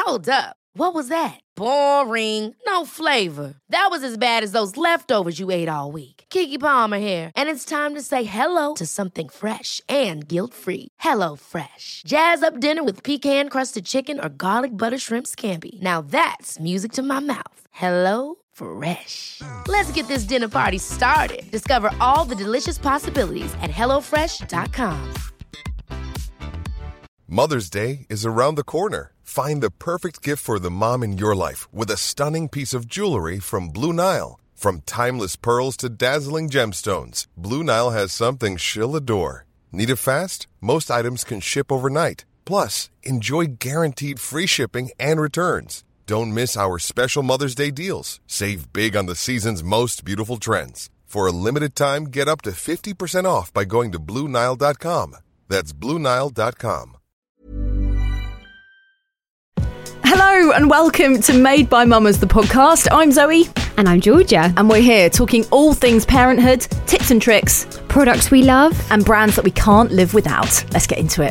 Hold up. What was that? Boring. No flavor. That was as bad as those leftovers you ate all week. Keke Palmer here, and it's time to say hello to something fresh and guilt-free. Hello Fresh. Jazz up dinner with pecan-crusted chicken or garlic butter shrimp scampi. Now that's music to my mouth. Hello Fresh. Let's get this dinner party started. Discover all the delicious possibilities at hellofresh.com. Mother's Day is around the corner. Find the perfect gift for the mom in your life with a stunning piece of jewelry from Blue Nile. From timeless pearls to dazzling gemstones, Blue Nile has something she'll adore. Need it fast? Most items can ship overnight. Plus, enjoy guaranteed free shipping and returns. Don't miss our special Mother's Day deals. Save big on the season's most beautiful trends. For a limited time, get up to 50% off by going to BlueNile.com. That's BlueNile.com. Hello and welcome to Made by Mamas, the podcast. I'm Zoe. And I'm Georgia. And we're here talking all things parenthood, tips and tricks, products we love, and brands that we can't live without. Let's get into it.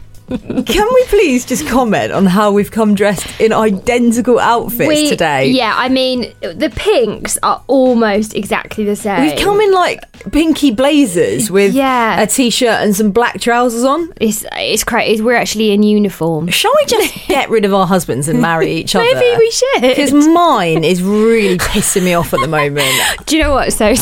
Can we please just comment on how we've come dressed in identical outfits today? Yeah, I mean, the pinks are almost exactly the same. We've come in like pinky blazers with a t-shirt and some black trousers on. It's crazy. We're actually in uniform. Shall we just get rid of our husbands and marry each other? Maybe we should. Because mine is really pissing me off at the moment. Do you know what? So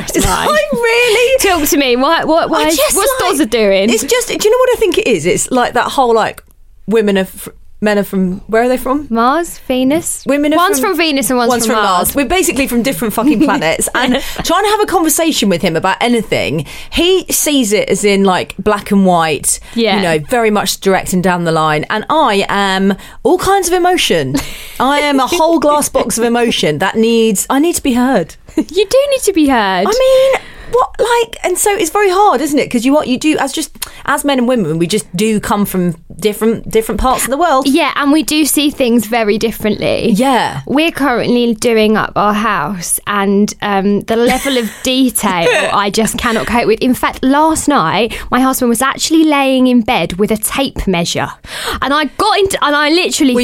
I really... Talk to me. What's Dozza doing? It's just... Do you know what I think it is? It's like that whole like men are from, where are they from? Mars, Venus. One's from Venus and one's from Mars. We're basically from different fucking planets. And trying to have a conversation with him about anything, he sees it as in like black and white, very much direct and down the line. And I am all kinds of emotion. I am a whole glass box of emotion I need to be heard. You do need to be heard. I mean... and so it's very hard, isn't it? Because you do as men and women, we just do come from different parts of the world. Yeah, and we do see things very differently. Yeah, we're currently doing up our house, and the level of detail I just cannot cope with. In fact, last night my husband was actually laying in bed with a tape measure, and I literally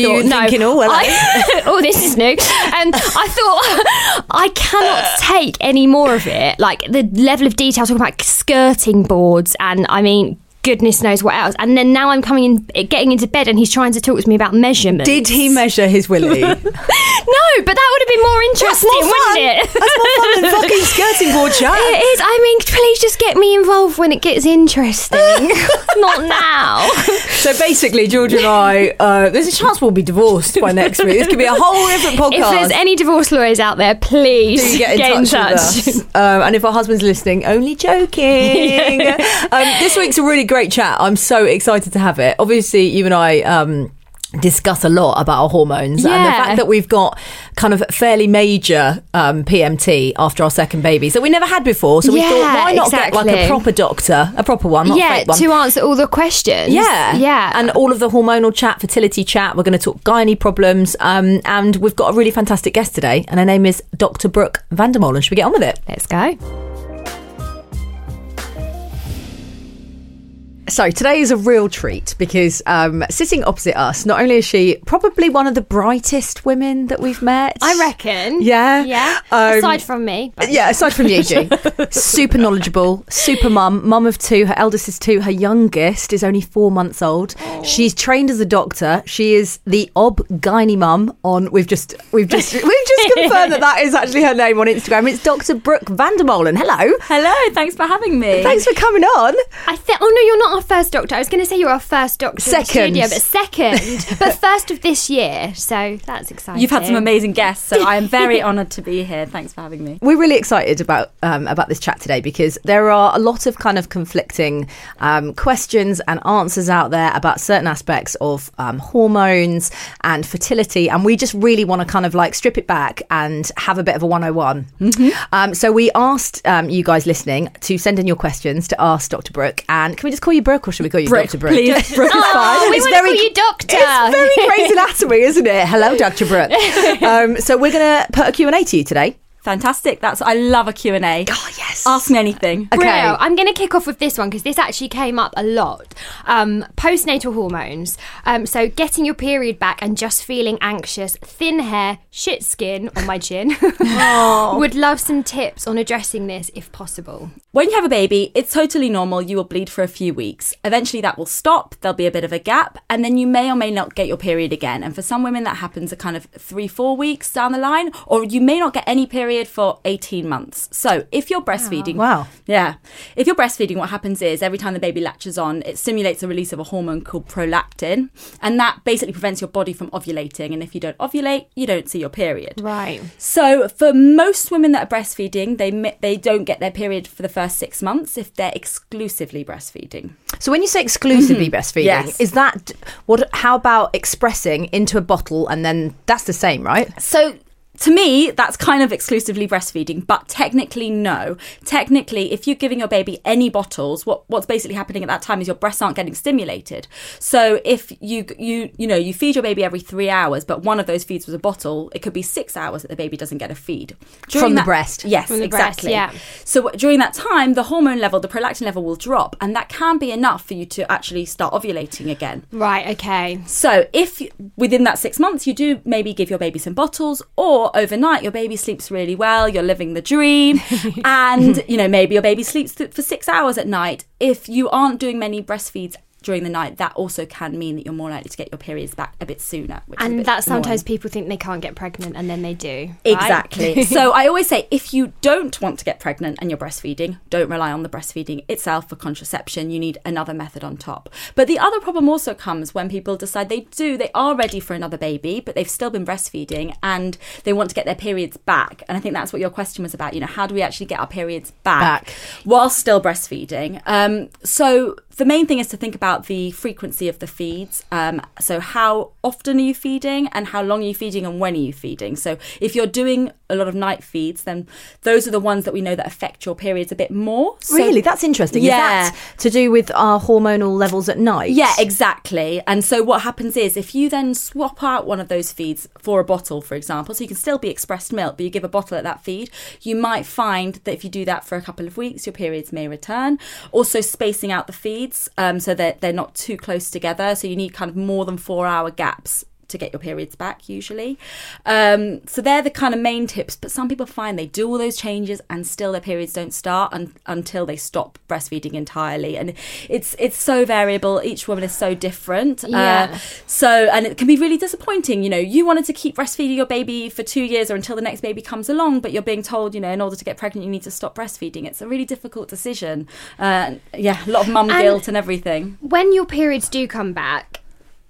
thought, this is new, and I thought I cannot take any more of it. Like the level of detail, talking about skirting boards, and I mean, goodness knows what else. And then now I'm getting into bed, and he's trying to talk to me about measurements. Did he measure his willy? No, but that would have been more interesting, wouldn't it? That's more fun than fucking skirting board chat. It is. I mean, please just get me involved when it gets interesting. Not now. So basically, George and I, there's a chance we'll be divorced by next week. This could be a whole different podcast. If there's any divorce lawyers out there, please get in touch. With us. And if our husband's listening, only joking. This week's a really great chat. I'm so excited to have it. Obviously, you and I discuss a lot about our hormones, and the fact that we've got kind of fairly major PMT after our second baby that we never had before, so we thought, why not get like a proper doctor, a proper one, not a fake one, to answer all the questions. And all of the hormonal chat, fertility chat. We're going to talk gynae problems, and we've got a really fantastic guest today, and her name is Dr. Brooke Vandermolen. Should we get on with it? Let's go. So today is a real treat because sitting opposite us, not only is she probably one of the brightest women that we've met. I reckon. Yeah. Aside from me. Aside from you, G. Super knowledgeable, super mum of two. Her eldest is 2. Her youngest is only 4 months old. Oh. She's trained as a doctor. She is the gynae mum on. We've just confirmed that is actually her name on Instagram. It's Dr. Brooke Vandermolen. Hello. Thanks for having me. Thanks for coming on. Oh no, you're not our first doctor. I was going to say you're our first doctor in the studio, but second. But first of this year, so that's exciting. You've had some amazing guests, so I am very honoured to be here. Thanks for having me. We're really excited about this chat today because there are a lot of kind of conflicting questions and answers out there about certain aspects of hormones and fertility, and we just really want to kind of like strip it back and have a bit of a 101. Mm-hmm. So we asked you guys listening to send in your questions to ask Dr. Brooke, and can we just call you Brooke, or should we call you Dr. Brooke? Please, Brooke is fine. We want to call you Doctor. It's very Grey's Anatomy, isn't it? Hello, Dr. Brooke. So we're going to put a Q&A to you today. Fantastic. I love a Q&A. Oh, yes. Ask me anything. Okay. Brill, I'm going to kick off with this one because this actually came up a lot. Postnatal hormones. So getting your period back and just feeling anxious, thin hair, shit skin on my chin. Would love some tips on addressing this if possible. When you have a baby, it's totally normal. You will bleed for a few weeks. Eventually that will stop. There'll be a bit of a gap and then you may or may not get your period again. And for some women that happens a kind of 3-4 weeks down the line, or you may not get any period for 18 months. So if you're breastfeeding... Wow. Yeah. If you're breastfeeding, what happens is every time the baby latches on, it stimulates the release of a hormone called prolactin. And that basically prevents your body from ovulating. And if you don't ovulate, you don't see your period. Right. So for most women that are breastfeeding, they don't get their period for the first 6 months if they're exclusively breastfeeding. So when you say exclusively breastfeeding, Yes. is that how about expressing into a bottle and then that's the same, right? So to me, that's kind of exclusively breastfeeding, but technically, no. Technically, if you're giving your baby any bottles, what's basically happening at that time is your breasts aren't getting stimulated. So if you feed your baby every 3 hours, but one of those feeds was a bottle, it could be 6 hours that the baby doesn't get a feed. From the breast. Yes, From the exactly. breast, yeah. So during that time, the hormone level, the prolactin level will drop, and that can be enough for you to actually start ovulating again. Right, okay. So if within that 6 months you do maybe give your baby some bottles, or overnight your baby sleeps really well, you're living the dream, and maybe your baby sleeps for 6 hours at night, if you aren't doing many breastfeeds during the night, that also can mean that you're more likely to get your periods back a bit sooner. And that sometimes people think they can't get pregnant and then they do. Right? Exactly. So I always say, if you don't want to get pregnant and you're breastfeeding, don't rely on the breastfeeding itself for contraception. You need another method on top. But the other problem also comes when people decide they are ready for another baby, but they've still been breastfeeding and they want to get their periods back. And I think that's what your question was about. How do we actually get our periods back while still breastfeeding? So the main thing is to think about the frequency of the feeds. So how often are you feeding and how long are you feeding and when are you feeding? So if you're doing a lot of night feeds, then those are the ones that we know that affect your periods a bit more. So, Really? That's interesting. Yeah. Is that to do with our hormonal levels at night? Yeah, exactly. And so what happens is if you then swap out one of those feeds for a bottle, for example, so you can still be expressed milk, but you give a bottle at that feed, you might find that if you do that for a couple of weeks, your periods may return. Also spacing out the feeds so that they're not too close together. So you need kind of more than 4-hour gaps to get your periods back usually. So they're the kind of main tips, but some people find they do all those changes and still their periods don't start until they stop breastfeeding entirely. And it's so variable. Each woman is so different. Yeah. And it can be really disappointing. You wanted to keep breastfeeding your baby for 2 years or until the next baby comes along, but you're being told, in order to get pregnant, you need to stop breastfeeding. It's a really difficult decision. A lot of mum guilt and everything. When your periods do come back,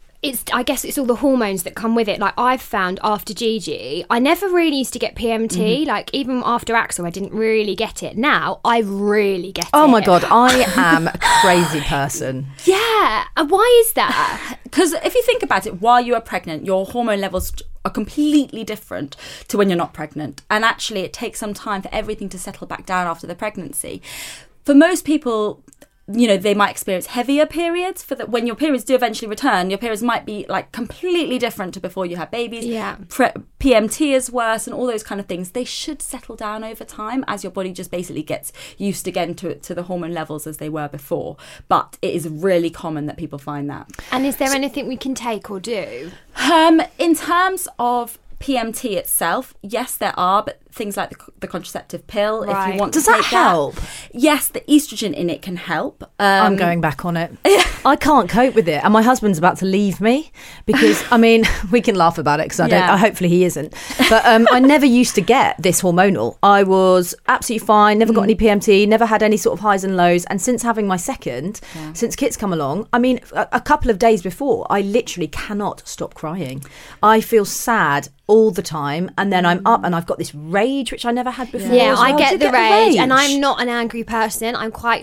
I guess it's all the hormones that come with it. Like I've found after Gigi, I never really used to get PMT. Like even after Axel, I didn't really get it. Now I really get it. Oh my God, I am a crazy person. Yeah. And why is that? Because if you think about it, while you are pregnant, your hormone levels are completely different to when you're not pregnant. And actually it takes some time for everything to settle back down after the pregnancy. For most people, they might experience heavier periods. When your periods do eventually return, your periods might be like completely different to before you had babies. Yeah. PMT is worse and all those kind of things. They should settle down over time as your body just basically gets used again to the hormone levels as they were before. But it is really common that people find that. And is there anything we can take or do? In terms of PMT itself, yes, there are, but things like the contraceptive pill, if you want to Does that take help? Yes, the estrogen in it can help. I'm going back on it. I can't cope with it, and my husband's about to leave me because we can laugh about it because hopefully he isn't. But I never used to get this hormonal. I was absolutely fine, never got any PMT, never had any sort of highs and lows. And since having my second, since Kit's come along, a couple of days before, I literally cannot stop crying. I feel sad all the time, and then I'm up and I've got this rage which I never had before. Yeah, as well. I get Do you the rage, and I'm not an angry person. I'm quite like,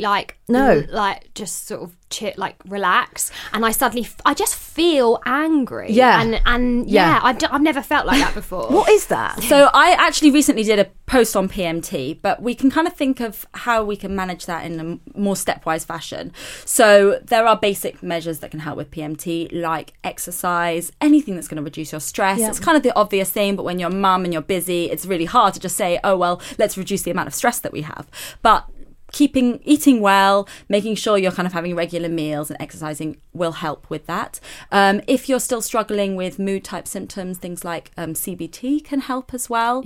No. like just sort of relax, and I suddenly I just feel angry. Yeah. And I've never felt like that before. What is that? So I actually recently did a post on PMT, but we can kind of think of how we can manage that in a more stepwise fashion. So there are basic measures that can help with PMT, like exercise, anything that's going to reduce your stress. It's kind of the obvious thing, but when you're a mum and you're busy, it's really hard to just say, oh, well, let's reduce the amount of stress that we have. But eating well, making sure you're kind of having regular meals and exercising will help with that. If you're still struggling with mood type symptoms, things like CBT can help as well.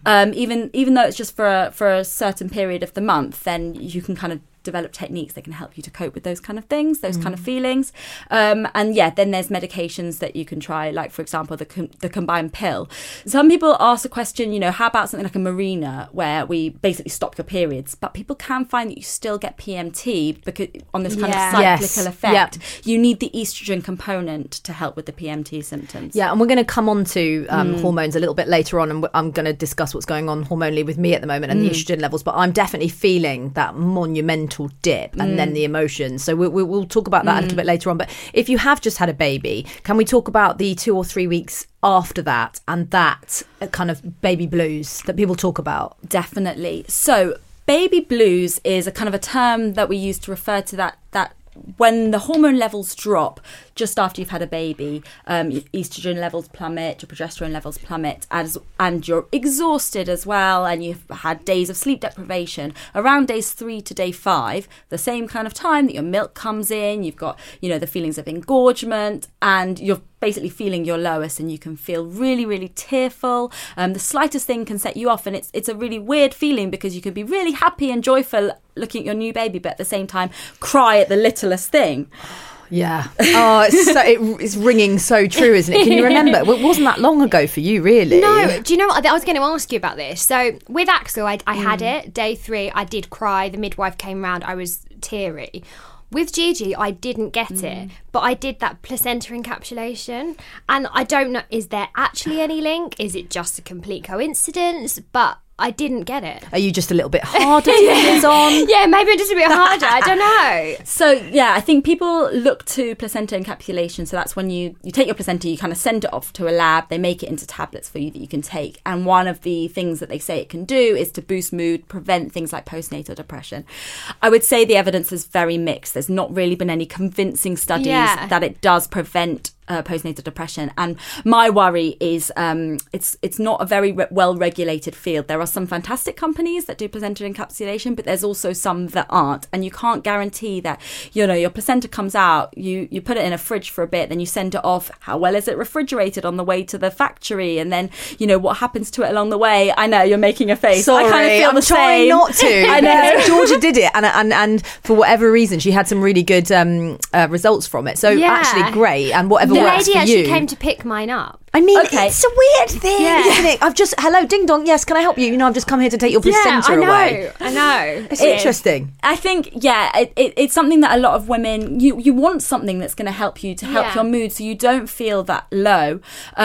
Even though it's just for a certain period of the month, then you can kind of develop techniques that can help you to cope with those kind of things, those kind of feelings. Then there's medications that you can try, like, for example, the combined pill. Some people ask the question, how about something like a Mirena, where we basically stop your periods? But people can find that you still get PMT because on this kind of cyclical effect. You need the estrogen component to help with the PMT symptoms. Yeah, and we're going to come on to hormones a little bit later on, and I'm going to discuss what's going on hormonally with me at the moment and the estrogen levels, but I'm definitely feeling that monumental dip and then the emotions. So we'll talk about that a little bit later on. But if you have just had a baby, can we talk about the 2 or 3 weeks after that and that kind of baby blues that people talk about? Definitely. So baby blues is a kind of a term that we use to refer to that when the hormone levels drop just after you've had a baby, your estrogen levels plummet, your progesterone levels plummet, and you're exhausted as well, and you've had days of sleep deprivation. Around days 3 to day 5, the same kind of time that your milk comes in, you've got, the feelings of engorgement, and you're basically feeling your lowest, and you can feel really, really tearful. The slightest thing can set you off, and it's a really weird feeling because you can be really happy and joyful looking at your new baby, but at the same time cry at the littlest thing. Yeah. Oh, it's ringing so true, isn't it? Can you remember? It wasn't that long ago for you, really. No. Do you know what? I was going to ask you about this. So with Axel, I had it. Day 3, I did cry. The midwife came round. I was teary. With Gigi, I didn't get it, but I did that placenta encapsulation. And I don't know, is there actually any link? Is it just a complete coincidence? But I didn't get it. Are you just a little bit harder to get on? Yeah, maybe I'm just a bit harder. I don't know. So, yeah, I think people look to placenta encapsulation. So that's when you take your placenta, you kind of send it off to a lab. They make it into tablets for you that you can take. And one of the things that they say it can do is to boost mood, prevent things like postnatal depression. I would say the evidence is very mixed. There's not really been any convincing studies that it does prevent postnatal depression, and my worry is it's not a very well regulated field. There are some fantastic companies that do placenta encapsulation, but there's also some that aren't, and you can't guarantee that your placenta comes out, you put it in a fridge for a bit, then you send it off. How well is it refrigerated on the way to the factory, and then what happens to it along the way? I know you're making a face. Sorry, I kind of feel I'm trying same. not to. I know Georgia did it, and for whatever reason, she had some really good results from it. So actually, great, and whatever. The lady actually came to pick mine up. I mean, it's a weird thing, isn't it? I've just, hello, ding dong, yes, can I help you? I've just come here to take your placenta away. I know. It's interesting. I think, it's something that a lot of women, you want something that's going to help you, to help your mood so you don't feel that low.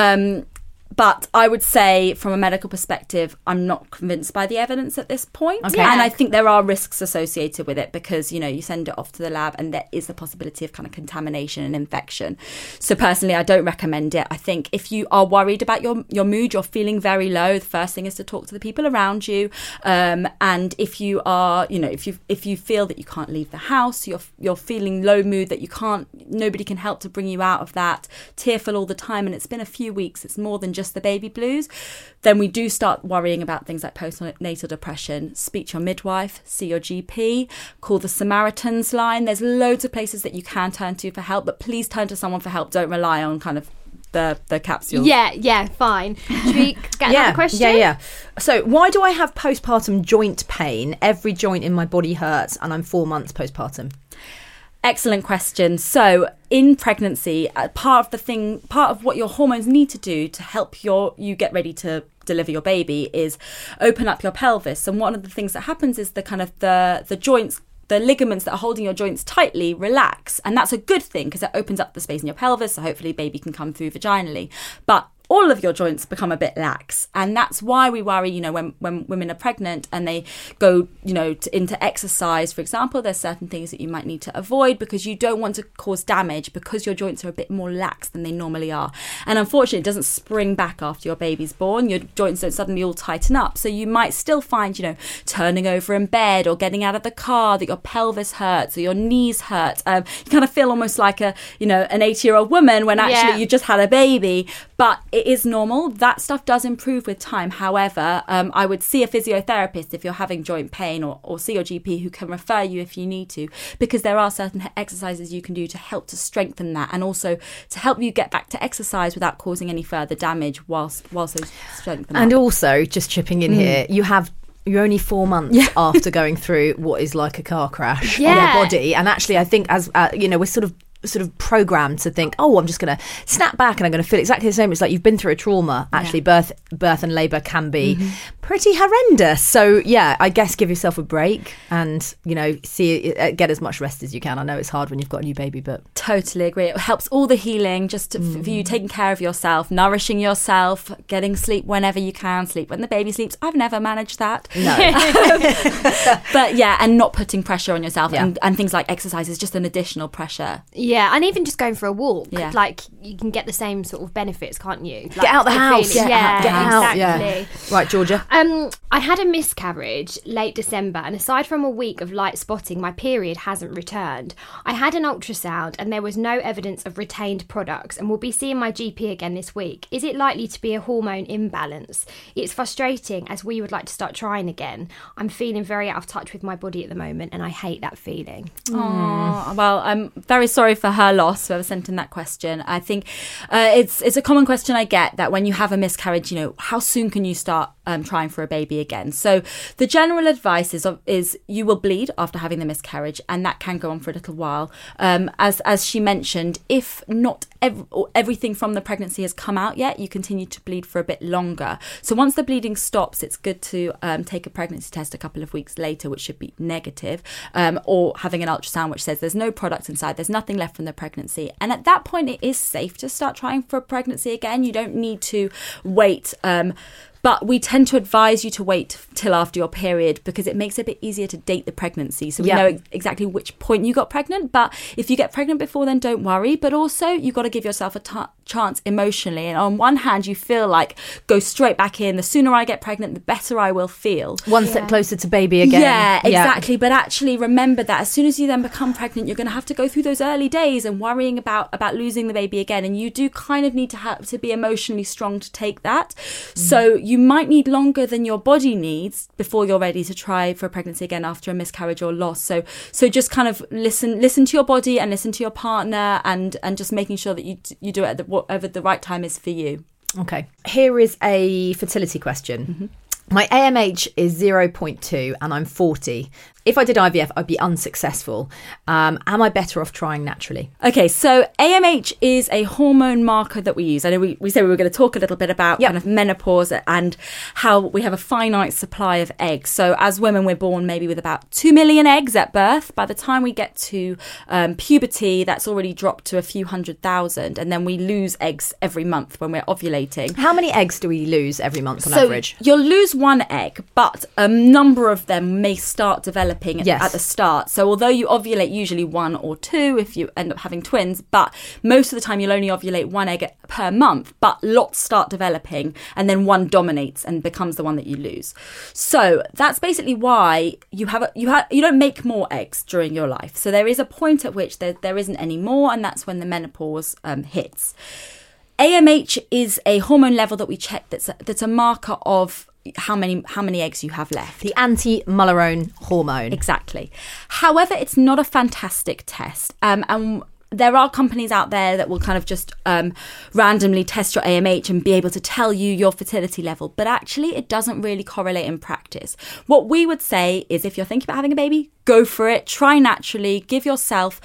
But I would say, from a medical perspective, I'm not convinced by the evidence at this point. Okay. And I think there are risks associated with it because, you send it off to the lab and there is the possibility of kind of contamination and infection. So personally, I don't recommend it. I think if you are worried about your mood, you're feeling very low, the first thing is to talk to the people around you. And if you are, if you feel that you can't leave the house, you're feeling low mood, that nobody can help to bring you out of that, tearful all the time, and it's been a few weeks, it's more than just the baby blues, then we do start worrying about things like postnatal depression. Speak to your midwife, see your GP, call the Samaritans line. There's loads of places that you can turn to for help, but please turn to someone for help. Don't rely on kind of the capsule. Yeah, fine. Should we get another question? Yeah. So why do I have postpartum joint pain? Every joint in my body hurts and I'm 4 months postpartum. Excellent question. So in pregnancy, part of what your hormones need to do to help you get ready to deliver your baby is open up your pelvis. And one of the things that happens is the joints, the ligaments that are holding your joints tightly relax. And that's a good thing because it opens up the space in your pelvis, so hopefully baby can come through vaginally. But all of your joints become a bit lax. And that's why we worry, you know, when women are pregnant and they go, you know, into exercise, for example, there's certain things that you might need to avoid because you don't want to cause damage because your joints are a bit more lax than they normally are. And unfortunately, it doesn't spring back after your baby's born. Your joints don't suddenly all tighten up. So you might still find, you know, turning over in bed or getting out of the car that your pelvis hurts or your knees hurt. You kind of feel almost like an 80-year-old woman when actually you just had a baby. But it is normal. That stuff does improve with time. However, I would see a physiotherapist if you're having joint pain or see your GP who can refer you if you need to, because there are certain exercises you can do to help to strengthen that and also to help you get back to exercise without causing any further damage whilst those strengthen And up. Also, just chipping in here, you're only 4 months after going through what is like a car crash on your body. And actually, I think as we're sort of programmed to think, oh, I'm just going to snap back and I'm going to feel exactly the same. It's like you've been through a trauma. Actually, birth and labour can be pretty horrendous. So yeah, I guess give yourself a break and, you know, get as much rest as you can. I know it's hard when you've got a new baby, but totally agree. It helps all the healing, just for you taking care of yourself, nourishing yourself, getting sleep whenever you can, sleep when the baby sleeps. I've never managed that. no. But yeah, and not putting pressure on yourself and things like exercise is just an additional pressure. Yeah, and even just going for a walk, Yeah. like you can get the same sort of benefits, can't you? Like, Get out the house. feeling- Get out. exactly. Yeah. Right, Georgia. I had a miscarriage late December, and aside from a week of light spotting, my period hasn't returned. I had an ultrasound and there was no evidence of retained products, and will be seeing my GP again this week. Is it likely to be a hormone imbalance? It's frustrating as we would like to start trying again. I'm feeling very out of touch with my body at the moment, and I hate that feeling. Oh, well, I'm very sorry for her loss, whoever sent in that question. I think it's a common question I get, that when you have a miscarriage, you know, how soon can you start trying for a baby again? So the general advice is you will bleed after having the miscarriage, and that can go on for a little while. As she mentioned, if not everything from the pregnancy has come out yet, you continue to bleed for a bit longer. So once the bleeding stops, it's good to take a pregnancy test a couple of weeks later, which should be negative, or having an ultrasound which says there's no product inside, there's nothing left from the pregnancy. And at that point, it is safe to start trying for a pregnancy again. You don't need to wait. But we tend to advise you to wait till after your period because it makes it a bit easier to date the pregnancy. So we know exactly which point you got pregnant. But if you get pregnant before, then don't worry. But also, you've got to give yourself a chance emotionally. And on one hand, you feel like, go straight back in. The sooner I get pregnant, the better I will feel. One step closer to baby again. Yeah, exactly. But actually, remember that as soon as you then become pregnant, you're going to have to go through those early days and worrying about losing the baby again. And you do kind of need to have to be emotionally strong to take that. So you might need longer than your body needs before you're ready to try for a pregnancy again after a miscarriage or loss. So just kind of listen to your body and listen to your partner and just making sure that you do it at whatever the right time is for you. Okay. Here is a fertility question. My AMH is 0.2 and I'm 40. If I did IVF, I'd be unsuccessful. Am I better off trying naturally? Okay, so AMH is a hormone marker that we use. I know we said we were going to talk a little bit about kind of menopause and how we have a finite supply of eggs. So as women, we're born maybe with about 2 million eggs at birth. By the time we get to puberty, that's already dropped to a few 100,000. And then we lose eggs every month when we're ovulating. How many eggs do we lose every month on average? You'll lose one egg, but a number of them may start developing at the start. So although you ovulate usually 1 or 2 if you end up having twins, but most of the time you'll only ovulate 1 egg per month, but lots start developing and then one dominates and becomes the one that you lose. So that's basically why you don't make more eggs during your life. So there is a point at which there isn't any more, and that's when the menopause hits. AMH is a hormone level that we check that's a marker of how many eggs you have left. The anti-Mullerone hormone. Exactly. However, it's not a fantastic test. And there are companies out there that will kind of just randomly test your AMH and be able to tell you your fertility level. But actually, it doesn't really correlate in practice. What we would say is if you're thinking about having a baby, go for it. Try naturally. Give yourself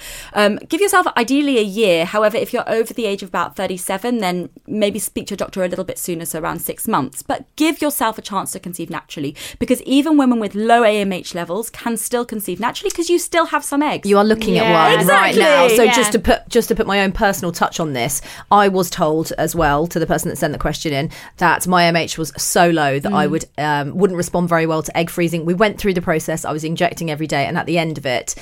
ideally a year. However, if you're over the age of about 37, then maybe speak to your doctor a little bit sooner, so around 6 months. But give yourself a chance to conceive naturally, because even women with low AMH levels can still conceive naturally because you still have some eggs. You are looking at one right now. So just to to put my own personal touch on this, I was told as well, to the person that sent the question in, that my AMH was so low that I wouldn't respond very well to egg freezing. We went through the process. I was injecting every day, and at the end of it,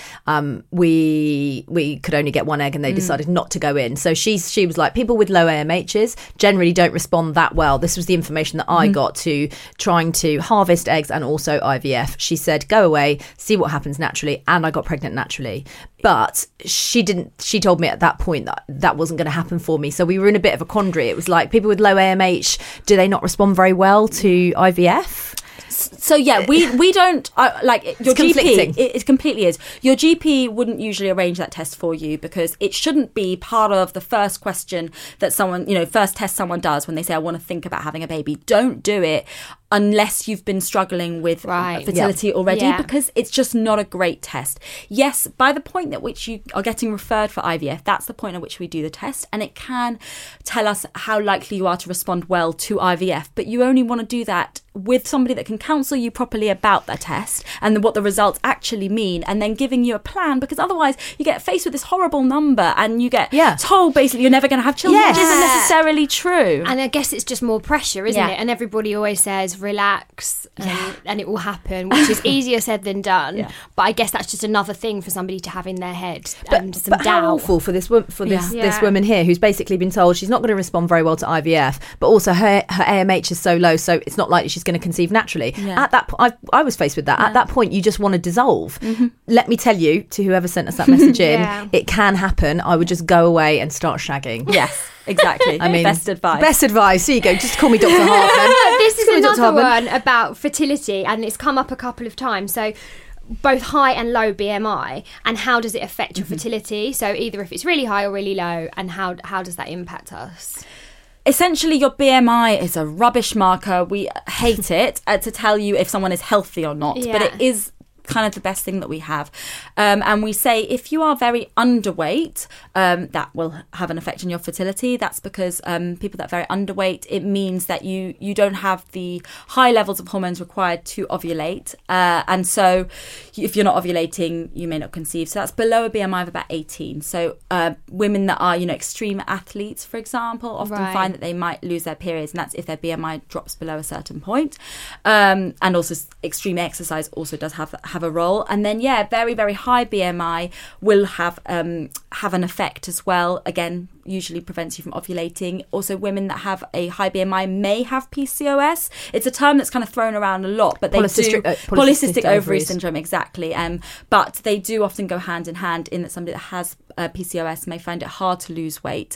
we could only get one egg, and they decided not to go in. So she was like, people with low AMHs generally don't respond that well. This was the information that I got to trying to harvest eggs and also IVF. She said, go away, see what happens naturally, and I got pregnant naturally. But she told me at that point that wasn't going to happen for me. So we were in a bit of a quandary. It was like, people with low AMH, do they not respond very well to IVF? So yeah, we don't like your GP. It completely is. Your GP wouldn't usually arrange that test for you because it shouldn't be part of the first question that someone, first test someone does when they say, I want to think about having a baby. Don't do it unless you've been struggling with fertility already, because it's just not a great test. Yes, by the point at which you are getting referred for IVF, that's the point at which we do the test, and it can tell us how likely you are to respond well to IVF, but you only want to do that with somebody that can counsel you properly about the test and what the results actually mean, and then giving you a plan, because otherwise you get faced with this horrible number and you get told basically you're never going to have children, which isn't necessarily true. And I guess it's just more pressure, isn't it? And everybody always says relax and it will happen, which is easier said than done. But I guess that's just another thing for somebody to have in their head and some doubt. How awful for this woman here who's basically been told she's not going to respond very well to IVF, but also her AMH is so low, so it's not likely she's going to conceive naturally. At that I was faced with that. At that point, you just want to dissolve. Let me tell you, to whoever sent us that message in, it can happen. I would just go away and start shagging. Yes. Exactly. I mean, best advice. Here you go. Just call me Dr. Hartman. This is another one about fertility, and it's come up a couple of times. So both high and low BMI, and how does it affect your fertility? So either if it's really high or really low, and how does that impact us? Essentially, your BMI is a rubbish marker. We hate it to tell you if someone is healthy or not, but it is kind of the best thing that we have. And we say if you are very underweight, that will have an effect on your fertility. That's because people that are very underweight, it means that you don't have the high levels of hormones required to ovulate. And so if you're not ovulating, you may not conceive. So that's below a BMI of about 18. So women that are, extreme athletes, for example, often find that they might lose their periods, and that's if their BMI drops below a certain point. And also extreme exercise also does have a role. And then very, very high BMI will have an effect as well. Again, usually prevents you from ovulating. Also, women that have a high BMI may have PCOS. It's a term that's kind of thrown around a lot, but they polycystic ovary syndrome, exactly. But they do often go hand in hand, in that somebody that has PCOS may find it hard to lose weight.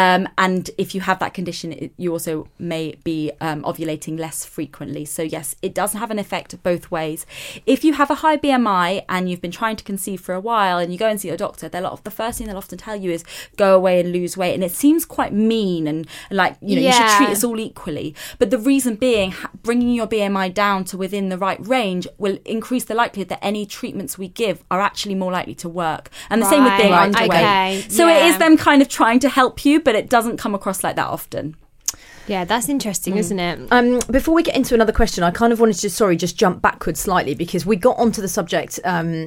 And if you have that condition, you also may be ovulating less frequently. So yes, it does have an effect both ways. If you have a high BMI and you've been trying to conceive for a while and you go and see your doctor, the first thing they'll often tell you is go away and lose weight. And it seems quite mean and like, you should treat us all equally. But the reason being, bringing your BMI down to within the right range will increase the likelihood that any treatments we give are actually more likely to work. And the same with being underweight. Okay. So it is them kind of trying to help you, but it doesn't come across like that often. Yeah, that's interesting, isn't it? Before we get into another question, I kind of wanted to just jump backwards slightly, because we got onto the subject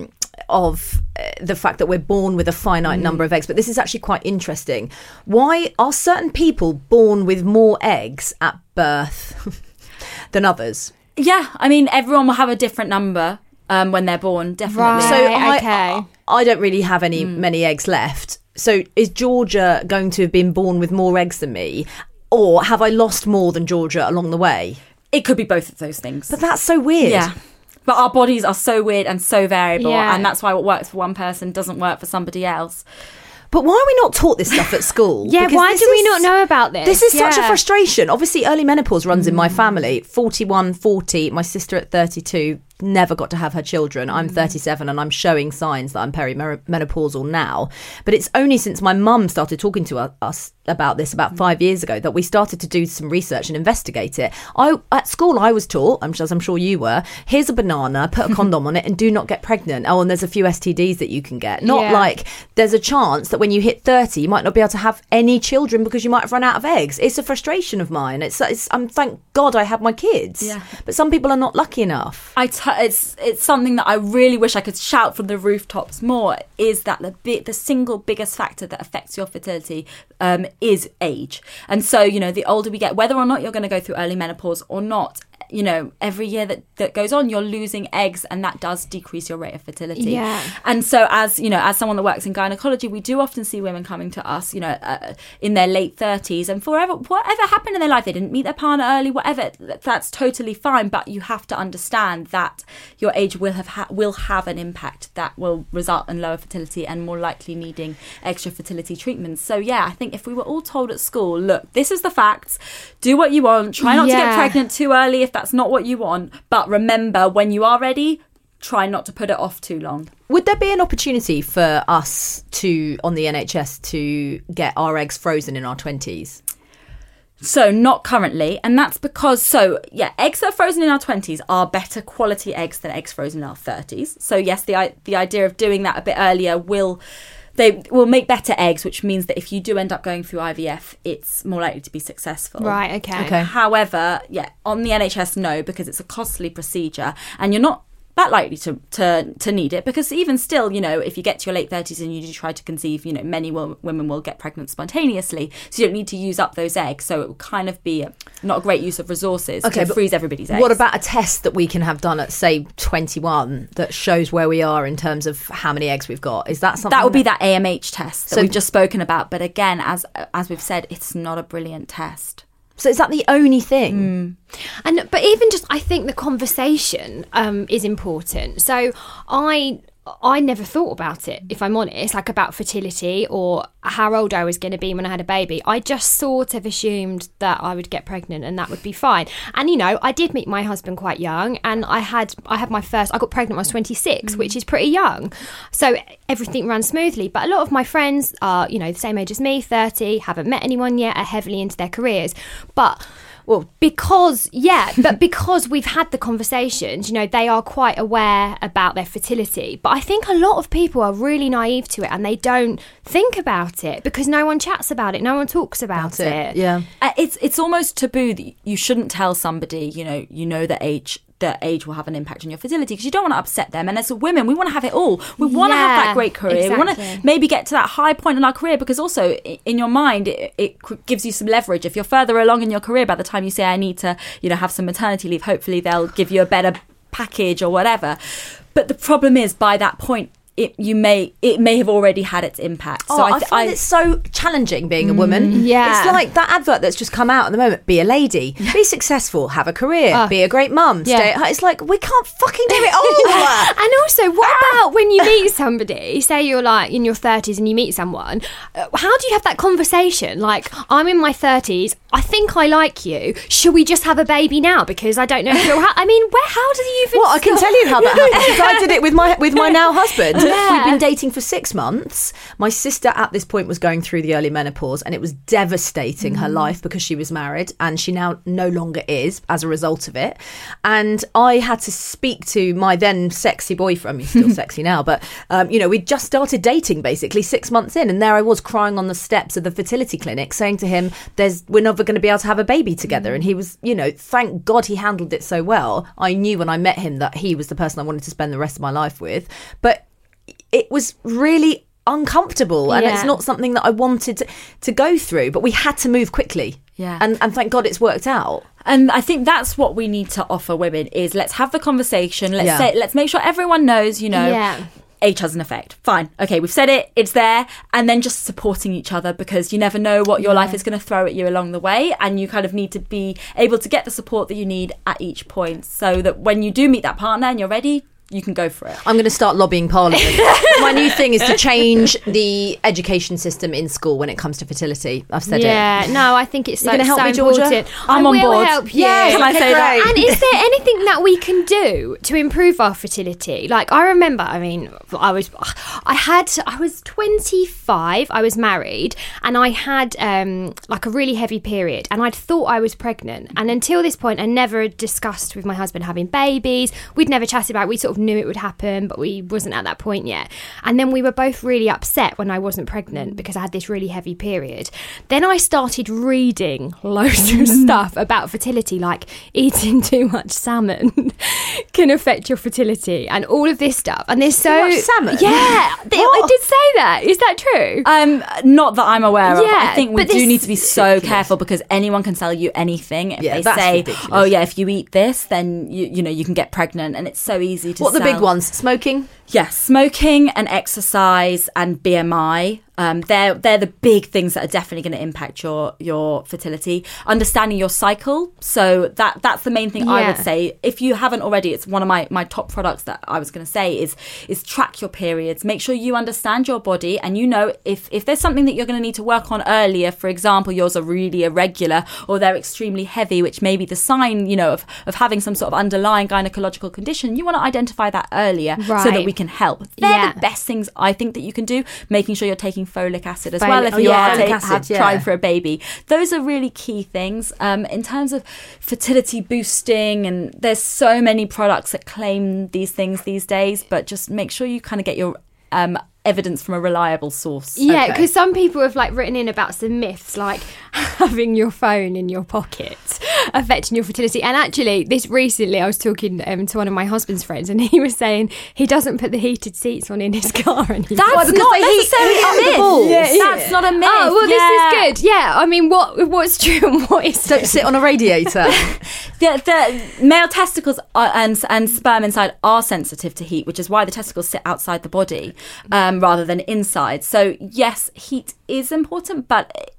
of the fact that we're born with a finite number of eggs, but this is actually quite interesting. Why are certain people born with more eggs at birth than others? Yeah, I mean, everyone will have a different number when they're born, definitely. So I don't really have many eggs left. So is Georgia going to have been born with more eggs than me? Or have I lost more than Georgia along the way? It could be both of those things. But that's so weird. Yeah. But our bodies are so weird and so variable. Yeah. And that's why what works for one person doesn't work for somebody else. But why are we not taught this stuff at school? Why do we not know about this? This is such a frustration. Obviously, early menopause runs in my family. 41, 40, my sister at 32 never got to have her children. I'm 37 and I'm showing signs that I'm perimenopausal now. But it's only since my mum started talking to us about this about 5 years ago that we started to do some research and investigate it. At school, I was taught, as I'm sure you were, here's a banana, put a condom on it and do not get pregnant. Oh, and there's a few STDs that you can get. Not like there's a chance that when you hit 30, you might not be able to have any children because you might have run out of eggs. It's a frustration of mine. Thank God I had my kids. Yeah. But some people are not lucky enough. I it's something that I really wish I could shout from the rooftops more, is that the single biggest factor that affects your fertility is age. And so, the older we get, whether or not you're going to go through early menopause or not, every year that goes on, you're losing eggs, and that does decrease your rate of fertility. Yeah. And so as someone that works in gynecology, we do often see women coming to us, in their late 30s, and whatever happened in their life, they didn't meet their partner early, whatever, that's totally fine. But you have to understand that your age will have an impact that will result in lower fertility and more likely needing extra fertility treatments. So yeah, I think if we were all told at school, look, this is the facts, do what you want, try not to get pregnant too early if that's not what you want, but remember, when you are ready, try not to put it off too long. Would there be an opportunity for us on the NHS to get our eggs frozen in our 20s? So not currently, and that's because, eggs that are frozen in our 20s are better quality eggs than eggs frozen in our 30s. So yes, the idea of doing that a bit earlier will make better eggs, which means that if you do end up going through IVF, it's more likely to be successful. Right, okay. However, on the NHS, no, because it's a costly procedure, and you're not that likely to need it, because even still, if you get to your late 30s and you do try to conceive, many women will get pregnant spontaneously, so you don't need to use up those eggs. So it will kind of be not a great use of resources to freeze everybody's eggs. What about a test that we can have done at, say, 21 that shows where we are in terms of how many eggs we've got? Is that something? That would be that AMH test that we've just spoken about. But again, as we've said, it's not a brilliant test. So is that the only thing? But even just, I think the conversation is important. So I never thought about it, if I'm honest, like about fertility or how old I was going to be when I had a baby. I just sort of assumed that I would get pregnant and that would be fine. And, I did meet my husband quite young, and I got pregnant when I was 26, which is pretty young. So everything ran smoothly. But a lot of my friends are, the same age as me, 30, haven't met anyone yet, are heavily into their careers. But because we've had the conversations, they are quite aware about their fertility. But I think a lot of people are really naive to it, and they don't think about it because no one chats about it, no one talks about it. Yeah, it's almost taboo that you shouldn't tell somebody, that age will have an impact on your fertility, because you don't want to upset them. And as women, we want to have it all. We want to have that great career. Exactly. We want to maybe get to that high point in our career, because also in your mind, it gives you some leverage. If you're further along in your career, by the time you say, I need to, have some maternity leave, hopefully they'll give you a better package or whatever. But the problem is, by that point, it may have already had its impact. So I find it so challenging being a woman. Yeah. It's like that advert that's just come out at the moment. Be a lady, be successful, have a career, be a great mum, stay at home. It's like, we can't fucking do it all. And also, what about when you meet somebody, say you're like in your 30s and you meet someone, how do you have that conversation? Like, I'm in my 30s, I think I like you. Should we just have a baby now? Because I don't know if you're... how do you even... Well, I can tell you how that happened, because I did it with my now husband. We'd been dating for 6 months. My sister at this point was going through the early menopause, and it was devastating her life, because she was married and she now no longer is as a result of it. And I had to speak to my then sexy boyfriend. He's still sexy now, but we'd just started dating basically 6 months in, and there I was crying on the steps of the fertility clinic saying to him, we're never going to be able to have a baby together. And he was, thank God he handled it so well. I knew when I met him that he was the person I wanted to spend the rest of my life with. But it was really uncomfortable, and it's not something that I wanted to go through, but we had to move quickly. Yeah. And thank God it's worked out. And I think that's what we need to offer women, is let's have the conversation. Let's make sure everyone knows, age has an effect. Fine. Okay, we've said it. It's there. And then just supporting each other, because you never know what your life is going to throw at you along the way. And you kind of need to be able to get the support that you need at each point, so that when you do meet that partner and you're ready, you can go for it. I'm going to start lobbying Parliament. My new thing is to change the education system in school when it comes to fertility. I've said it. Yeah, no, I think it's so, going to help so me, Georgia? important. I'm on board. Help you. Yeah, can I say that? And is there anything that we can do to improve our fertility? Like, I remember, I was 25, I was married, and I had like a really heavy period, and I'd thought I was pregnant. And until this point, I never discussed with my husband having babies. We'd never chatted about it. We sort of knew it would happen, but we wasn't at that point yet. And then we were both really upset when I wasn't pregnant because I had this really heavy period. Then I started reading loads of stuff about fertility, like eating too much salmon can affect your fertility and all of this stuff. And there's Too much salmon? Yeah, I did say that. Is that true? Not that I'm aware of. Yeah, I think we but do this- need to be so careful because anyone can sell you anything. If they that's say, ridiculous. oh yeah, if you eat this, then you can get pregnant, and it's so easy to What are the sell. big ones? Smoking? Yes, smoking and exercise and BMI. They're the big things that are definitely going to impact your fertility. Understanding your cycle. So that's the main thing I would Yeah. say. If you haven't already, it's one of my top products that I was going to say is track your periods. Make sure you understand your body and you know if there's something that you're going to need to work on earlier. For example, yours are really irregular or they're extremely heavy, which may be the sign, of having some sort of underlying gynecological condition. You want to identify that earlier so that Right. we can help. They're Yeah. the best things I think that you can do. Making sure you're taking folic acid as Folic- well if oh, you yeah. are Folic acid, trying for a baby. Those are really key things. In terms of fertility boosting, and there's so many products that claim these things these days, but just make sure you kind of get your evidence from a reliable source. Yeah, Okay. because some people have written in about some myths, like having your phone in your pocket affecting your fertility. And actually, this recently, I was talking to one of my husband's friends, and he was saying he doesn't put the heated seats on in his car anymore. That's because not they heat necessarily the a myth. balls. Yeah, that's not a myth. Oh, well, Yeah. this is good. Yeah, I mean, what's true and what is Don't sit on a radiator. The male testicles and sperm inside are sensitive to heat, which is why the testicles sit outside the body rather than inside. So yes, heat is important, but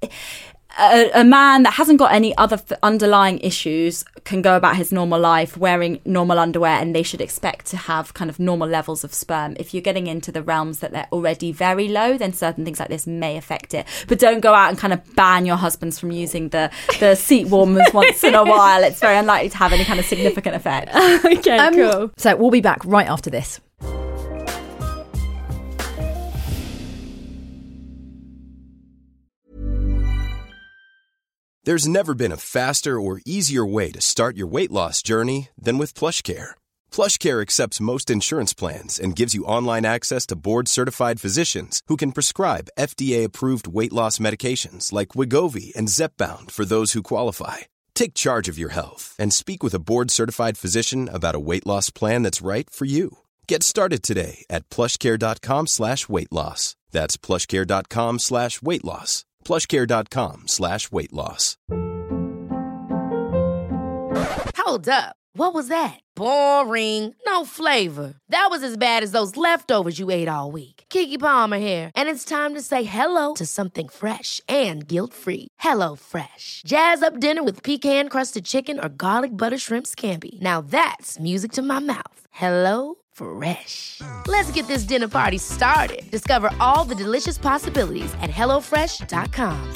a man that hasn't got any other underlying issues can go about his normal life wearing normal underwear, and they should expect to have kind of normal levels of sperm. If you're getting into the realms that they're already very low, then certain things like this may affect it. But don't go out and kind of ban your husbands from using the seat warmers once in a while. It's very unlikely to have any kind of significant effect. Okay, cool. So we'll be back right after this. There's never been a faster or easier way to start your weight loss journey than with PlushCare. PlushCare accepts most insurance plans and gives you online access to board-certified physicians who can prescribe FDA-approved weight loss medications like Wegovy and Zepbound for those who qualify. Take charge of your health and speak with a board-certified physician about a weight loss plan that's right for you. Get started today at plushcare.com/weight loss. That's plushcare.com/weight loss. plushcare.com/weight loss. Hold up. What was that? Boring. No flavor. That was as bad as those leftovers you ate all week. Keke Palmer here, and it's time to say hello to something fresh and guilt-free. Hello Fresh. Jazz up dinner with pecan-crusted chicken or garlic butter shrimp scampi. Now that's music to my mouth. Hello Fresh. Let's get this dinner party started. Discover all the delicious possibilities at hellofresh.com.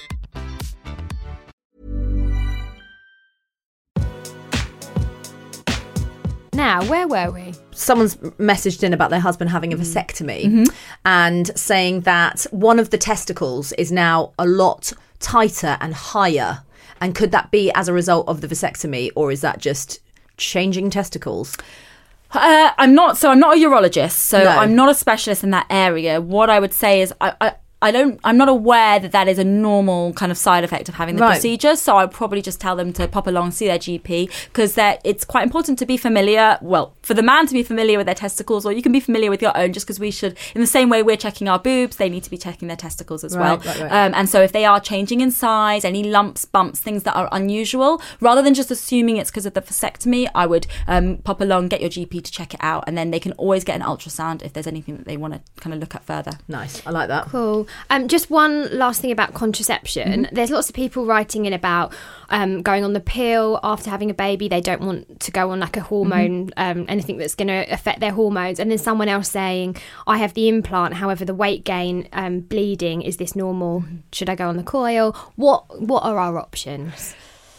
Now, where were we? Someone's messaged in about their husband having a vasectomy and saying that one of the testicles is now a lot tighter and higher. And could that be as a result of the vasectomy, or is that just changing testicles? I'm not a urologist, so No. I'm not a specialist in that area. What I would say is I'm not aware that is a normal kind of side effect of having the Right. procedure. So I'd probably just tell them to pop along, see their GP, because it's quite important to be familiar. Well, for the man to be familiar with their testicles, or you can be familiar with your own, just because we should, in the same way we're checking our boobs, they need to be checking their testicles as well. Right. And so if they are changing in size, any lumps, bumps, things that are unusual, rather than just assuming it's because of the vasectomy, I would pop along, get your GP to check it out, and then they can always get an ultrasound if there's anything that they want to kind of look at further. Nice. I like that. Cool. Just one last thing about contraception. There's lots of people writing in about going on the pill after having a baby. They don't want to go on like a hormone, anything that's going to affect their hormones. And then someone else saying, I have the implant, however, the weight gain, bleeding, is this normal? Should I go on the coil? What are our options?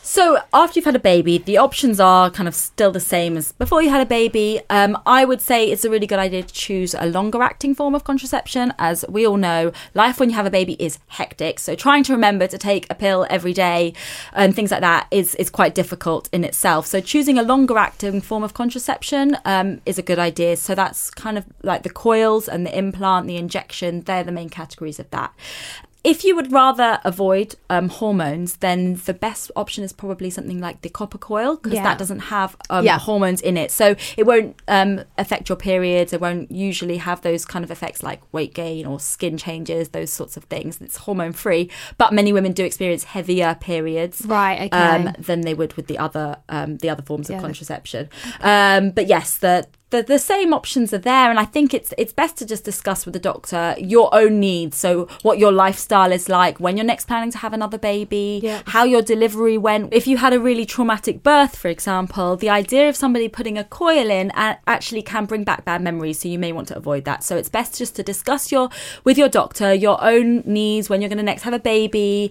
So after you've had a baby, the options are kind of still the same as before you had a baby. I would say it's a really good idea to choose a longer acting form of contraception. As we all know, life when you have a baby is hectic. So trying to remember to take a pill every day and things like that is quite difficult in itself. So choosing a longer acting form of contraception is a good idea. So that's kind of like the coils and the implant, the injection, they're the main categories of that. If you would rather avoid hormones, then the best option is probably something like the copper coil, because that doesn't have hormones in it. So it won't affect your periods. It won't usually have those kind of effects like weight gain or skin changes, those sorts of things. It's hormone free. But many women do experience heavier periods than they would with the other forms of contraception. But yes, the same options are there, and I think it's best to just discuss with the doctor your own needs. So what your lifestyle is like, when you're next planning to have another baby, how your delivery went. If you had a really traumatic birth, for example, the idea of somebody putting a coil in actually can bring back bad memories, so you may want to avoid that. So it's best just to discuss with your doctor your own needs, when you're going to next have a baby,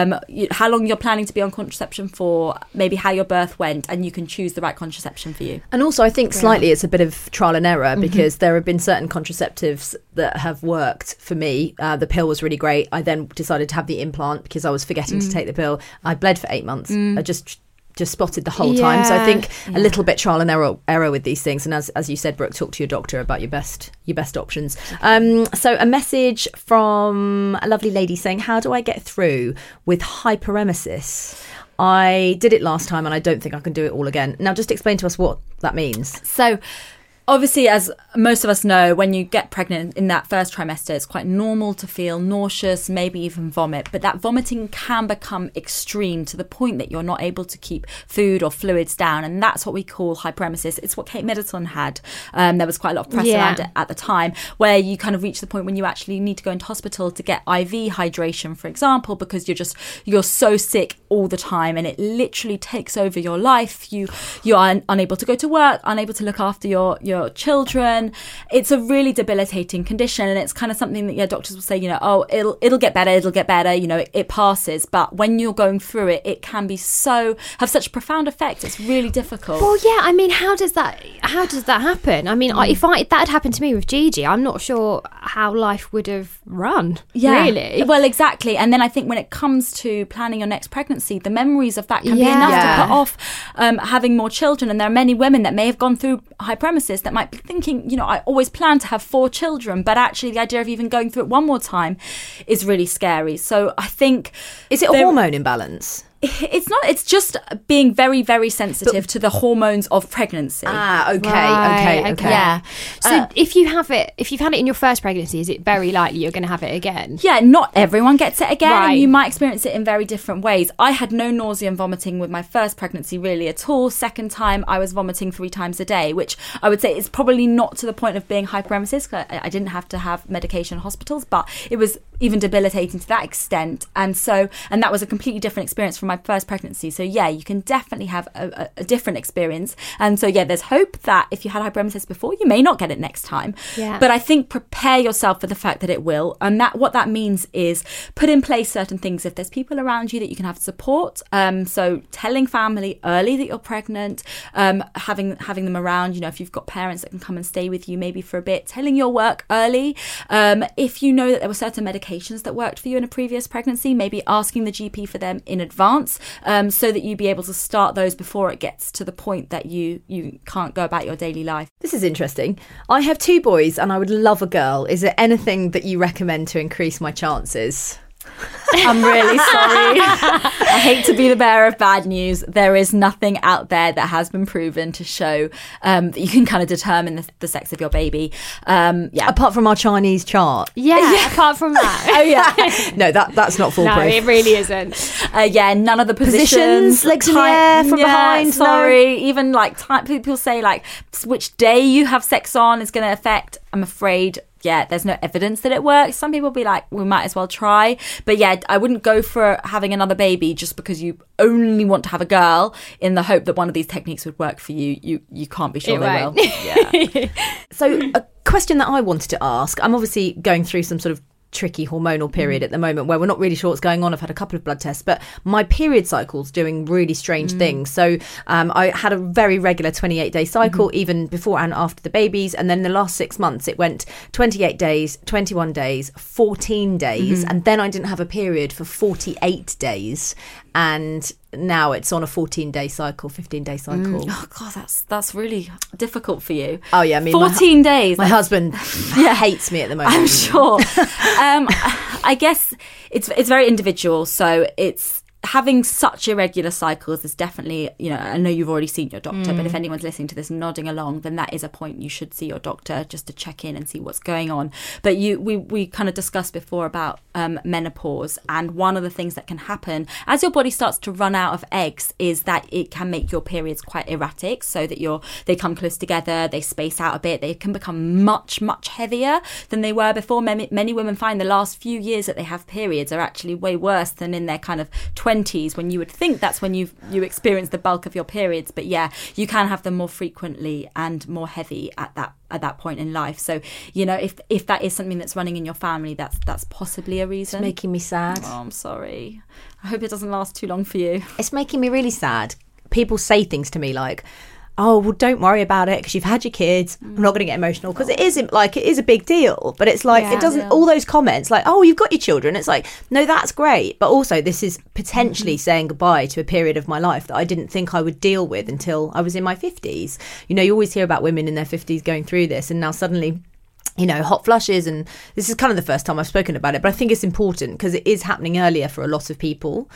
how long you're planning to be on contraception for, maybe how your birth went, and you can choose the right contraception for you. And also I think slightly it's a bit of trial and error, because there have been certain contraceptives that have worked for me. The pill was really great. I then decided to have the implant because I was forgetting to take the pill. I bled for 8 months. I just spotted the whole time. So I think a little bit trial and error with these things. And as you said, Brooke, talk to your doctor about your best options. So a message from a lovely lady saying, how do I get through with hyperemesis? I did it last time and I don't think I can do it all again. Now, just explain to us what that means. So obviously, as most of us know, when you get pregnant in that first trimester, it's quite normal to feel nauseous, maybe even vomit. But that vomiting can become extreme to the point that you're not able to keep food or fluids down. And that's what we call hyperemesis. It's what Kate Middleton had. There was quite a lot of press around it at the time, where you kind of reach the point when you actually need to go into hospital to get IV hydration, for example, because you're so sick all the time and it literally takes over your life. You are unable to go to work, unable to look after your children. It's a really debilitating condition, and it's kind of something that doctors will say, it'll get better, it passes. But when you're going through it, it can be have such profound effects. It's really difficult. Well, yeah, I mean, how does that happen? I mean, if that had happened to me with Gigi, I'm not sure how life would have run. Really. Well, exactly. And then I think when it comes to planning your next pregnancy, the memories of that can be enough to put off having more children. And there are many women that may have gone through hyperemesis that might be thinking, I always plan to have 4 children, but actually the idea of even going through it one more time is really scary. So I think... Is it a hormone imbalance? It's not. It's just being very, very sensitive to the hormones of pregnancy. Okay. Yeah. So if you've had it in your first pregnancy, is it very likely you're going to have it again? Yeah, not everyone gets it again. Right. You might experience it in very different ways. I had no nausea and vomiting with my first pregnancy really at all. Second time, I was vomiting 3 times a day, which I would say is probably not to the point of being hyperemesis. I didn't have to have medication in hospitals, but it was even debilitating to that extent. And that was a completely different experience from my first pregnancy. So yeah, you can definitely have a different experience. And so yeah, there's hope that if you had hyperemesis before, you may not get it next time. Yeah. But I think prepare yourself for the fact that it will. And what that means is put in place certain things. If there's people around you that you can have support, so telling family early that you're pregnant, having them around, if you've got parents that can come and stay with you maybe for a bit, telling your work early. If you know that there were certain medications that worked for you in a previous pregnancy, maybe asking the GP for them in advance, so that you'd be able to start those before it gets to the point that you can't go about your daily life. This is interesting. I have 2 boys and I would love a girl. Is there anything that you recommend to increase my chances? I'm really sorry. I hate to be the bearer of bad news. There is nothing out there that has been proven to show that you can kind of determine the sex of your baby. Apart from our Chinese chart. Yeah. Apart from that. No, that's not foolproof. No, it really isn't. None of the positions, legs in the air from behind. Sorry, no. Even people say which day you have sex on is going to affect. I'm afraid. Yeah, there's no evidence that it works. Some people be like, we might as well try. But yeah, I wouldn't go for having another baby just because you only want to have a girl in the hope that one of these techniques would work for you. You can't be sure they will. Yeah. So a question that I wanted to ask, I'm obviously going through some sort of tricky hormonal period at the moment where we're not really sure what's going on. I've had a couple of blood tests, but my period cycle's doing really strange things. So I had a very regular 28-day cycle even before and after the babies, and then in the last 6 months it went 28 days, 21 days, 14 days, and then I didn't have a period for 48 days, and now it's on a 14-day cycle, 15-day cycle. Oh God, that's really difficult for you. Oh yeah, I mean 14 days. My husband hates me at the moment. I'm sure. I guess it's very individual. So it's having such irregular cycles is definitely, I know you've already seen your doctor, but if anyone's listening to this and nodding along, then that is a point you should see your doctor just to check in and see what's going on. But we kind of discussed before about menopause, and one of the things that can happen as your body starts to run out of eggs is that it can make your periods quite erratic, so that they come close together, they space out a bit, they can become much, much heavier than they were before. Many women find the last few years that they have periods are actually way worse than in their kind of 20s, when you would think that's when you experience the bulk of your periods. But yeah, you can have them more frequently and more heavy at that point in life. So if that is something that's running in your family, that's possibly a reason. It's making me sad. Oh, I'm sorry. I hope it doesn't last too long for you. It's making me really sad. People say things to me like, oh, well, don't worry about it because you've had your kids. I'm not going to get emotional because it is a big deal. But it's like, it doesn't, all those comments like, oh, you've got your children. It's like, no, that's great. But also this is potentially saying goodbye to a period of my life that I didn't think I would deal with until I was in my 50s. You always hear about women in their 50s going through this, and now suddenly hot flushes, and this is kind of the first time I've spoken about it, but I think it's important because it is happening earlier for a lot of people.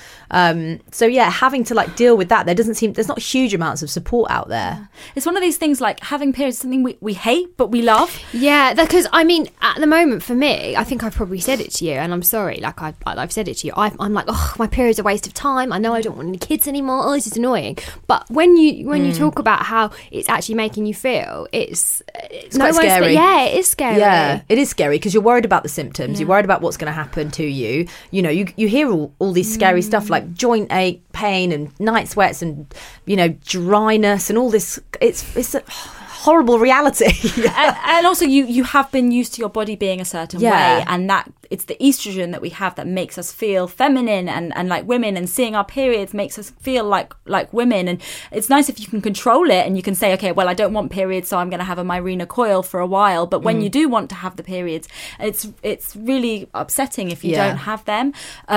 So yeah, having to deal with that, there's not huge amounts of support out there. It's one of these things like having periods, something we hate but we love. Yeah, because I mean, at the moment for me, I think I've probably said it to you, and I'm sorry, I've said it to you. I'm like, oh, my period's a waste of time. I know I don't want any kids anymore. Oh, this is annoying. But when you talk about how it's actually making you feel, it's quite scary. Yeah, it is scary. Yeah, it is scary because you're worried about the symptoms. You're worried about what's going to happen to you. You hear all these scary stuff like joint ache, pain, and night sweats, and dryness, and all this. It's a horrible reality. and also you have been used to your body being a certain way, and that it's the estrogen that we have that makes us feel feminine and like women, and seeing our periods makes us feel like women. And it's nice if you can control it and you can say, okay, well, I don't want periods, so I'm going to have a Mirena coil for a while. But when you do want to have the periods, it's really upsetting if you don't have them.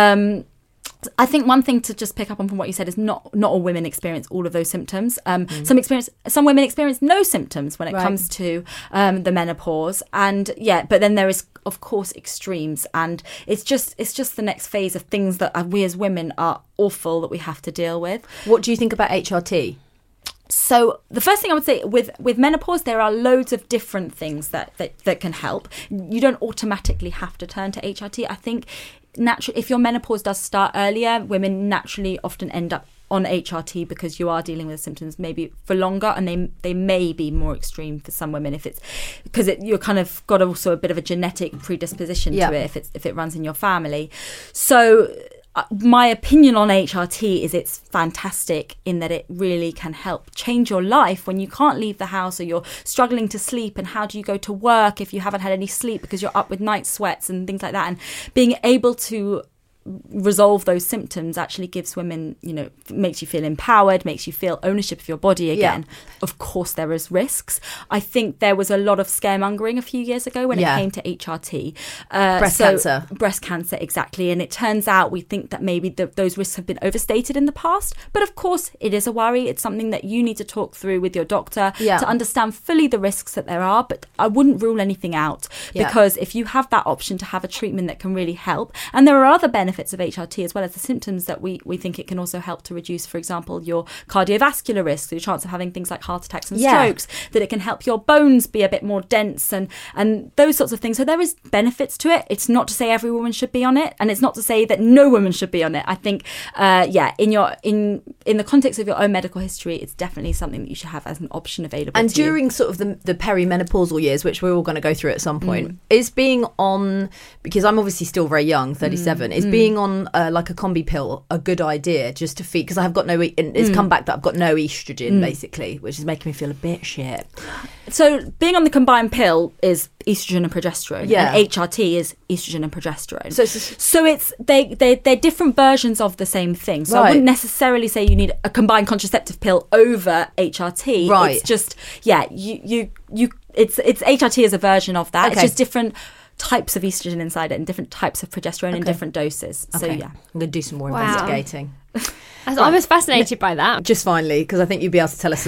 I think one thing to just pick up on from what you said is not all women experience all of those symptoms. Some women experience no symptoms when it comes to the menopause, and but then there is of course extremes, and it's just the next phase of things that we as women are awful that we have to deal with. What do you think about HRT? So the first thing I would say with menopause, there are loads of different things that can help. You don't automatically have to turn to HRT. I think naturally, if your menopause does start earlier, women naturally often end up on HRT because you are dealing with symptoms maybe for longer, and they may be more extreme for some women if it's because you're kind of got also a bit of a genetic predisposition to it if it runs in your family. So my opinion on HRT is it's fantastic in that it really can help change your life when you can't leave the house or you're struggling to sleep, and how do you go to work if you haven't had any sleep because you're up with night sweats and things like that. And being able to resolve those symptoms actually gives women, makes you feel empowered, makes you feel ownership of your body again. Of course there is risks. I think there was a lot of scaremongering a few years ago when it came to HRT. Breast cancer, exactly. And it turns out we think that maybe those risks have been overstated in the past, but of course it is a worry. It's something that you need to talk through with your doctor to understand fully the risks that there are. But I wouldn't rule anything out, because if you have that option to have a treatment that can really help, and there are other benefits of HRT as well as the symptoms that we think it can also help to reduce, for example, your cardiovascular risks, your chance of having things like heart attacks and strokes, that it can help your bones be a bit more dense and those sorts of things. So there is benefits to it. It's not to say every woman should be on it, and it's not to say that no woman should be on it. I think in the context of your own medical history, it's definitely something that you should have as an option available and to you. during sort of the perimenopausal years, which we're all going to go through at some point, is being on, because I'm obviously still very young, 37, is being on like a combi pill a good idea just to feed, because I've got it's come back that I've got no estrogen basically, which is making me feel a bit shit. So being on the combined pill is estrogen and progesterone. Yeah. And HRT is estrogen and progesterone. So it's they're different versions of the same thing. So I wouldn't necessarily say you need a combined contraceptive pill over HRT. Right. It's just it's HRT is a version of that. Okay. It's just different types of estrogen inside it and different types of progesterone in different doses. So okay. yeah. I'm going to do some more Wow. investigating. I was fascinated by that. Just finally, because I think you'll be able to tell us,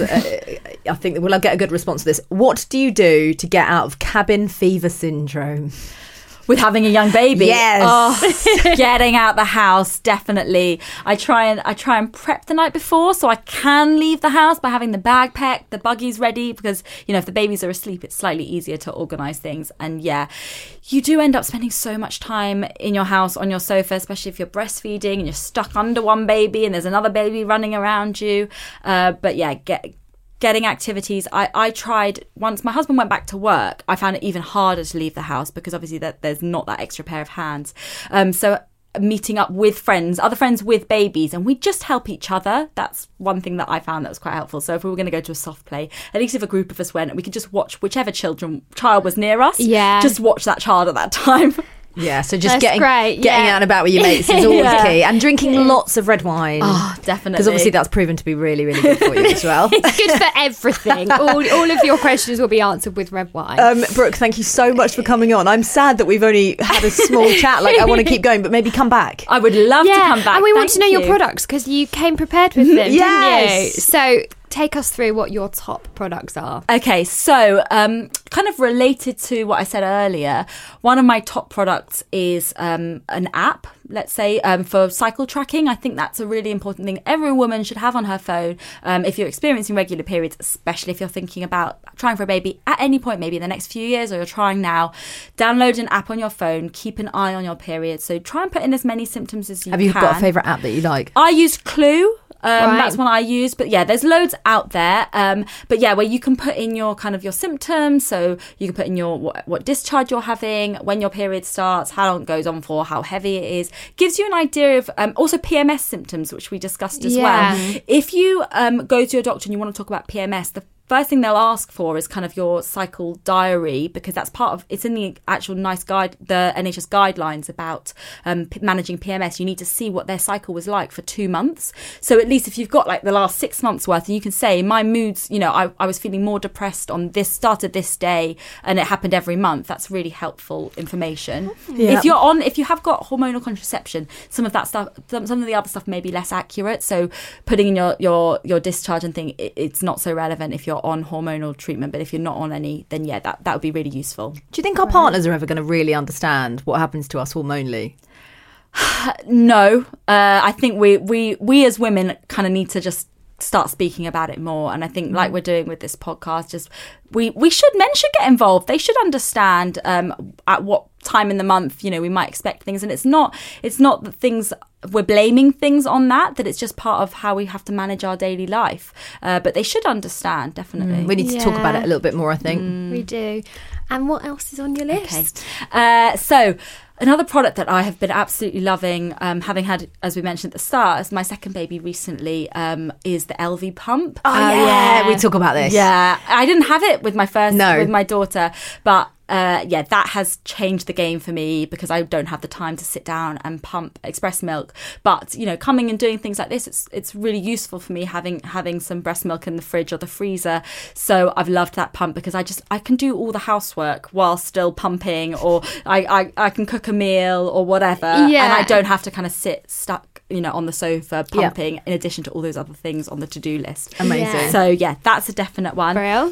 I think we'll get a good response to this. What do you do to get out of cabin fever syndrome? With having a young baby, Yes. Getting out the house, definitely. I try and prep the night before so I can leave the house by having the bag packed, the buggies ready, because if the babies are asleep, it's slightly easier to organise things. And yeah, you do end up spending so much time in your house on your sofa, especially if you're breastfeeding and you're stuck under one baby and there's another baby running around you. But yeah, getting activities. I tried once my husband went back to work. I found it even harder to leave the house because obviously there's not that extra pair of hands. So meeting up with other friends with babies, and we just help each other. That's one thing that I found that was quite helpful. So if we were going to go to a soft play, at least if a group of us went, we could just watch whichever child was near us. Yeah. Just watch that child at that time. Yeah, so just That's getting great, out and about with your mates is always key. And drinking lots of red wine. Oh, definitely. Because obviously that's proven to be really, really good for you as well. It's good for everything. All of your questions will be answered with red wine. Brooke, thank you so much for coming on. I'm sad that we've only had a small chat. I want to keep going, but maybe come back. I would love to come back. And we want to know Thank your you. products because you came prepared with them, Yes. didn't you? So take us through what your top products are. Okay, so kind of related to what I said earlier, one of my top products is an app, let's say, for cycle tracking. I think that's a really important thing every woman should have on her phone if you're experiencing regular periods, especially if you're thinking about trying for a baby at any point, maybe in the next few years, or you're trying now. Download an app on your phone, keep an eye on your period. So try and put in as many symptoms as you can. Have you got a favourite app that you like? I use Clue. Right. That's one I use, but yeah, there's loads out there. But yeah, where you can put in your kind of your symptoms, so you can put in your what discharge you're having, when your period starts, how long it goes on for, how heavy it is. Gives you an idea of also PMS symptoms, which we discussed as well. If you go to your doctor and you want to talk about PMS, the first thing they'll ask for is kind of your cycle diary, because that's it's in the actual the NHS guidelines about managing PMS. You need to see what their cycle was like for 2 months. So at least if you've got the last 6 months worth, and you can say my moods, I was feeling more depressed on this, started this day, and it happened every month. That's really helpful information. Yeah. If you have got hormonal contraception, some of that stuff, some of the other stuff may be less accurate. So putting in your discharge and thing, it's not so relevant if you're on hormonal treatment, but if you're not on any, then yeah, that would be really useful. Do you think our partners are ever going to really understand what happens to us hormonally? No, I think we as women kind of need to just start speaking about it more. And I think like we're doing with this podcast, just men should get involved. They should understand at what time in the month we might expect things, and it's not that things we're blaming things on that it's just part of how we have to manage our daily life, but they should understand, definitely. We need to talk about it a little bit more, I think. We do. And what else is on your list? Okay. So another product that I have been absolutely loving, having had, as we mentioned at the start, as my second baby recently, is the LV pump. Oh, yeah. We talk about this. Yeah. I didn't have it with my first, No. with my daughter, but that has changed the game for me because I don't have the time to sit down and pump express milk. But coming and doing things like this, it's really useful for me having some breast milk in the fridge or the freezer. So I've loved that pump because I can do all the housework while still pumping, or I can cook a meal or whatever, and I don't have to kind of sit stuck on the sofa pumping, in addition to all those other things on the to-do list. Amazing. Yeah. So yeah, that's a definite one. Brill.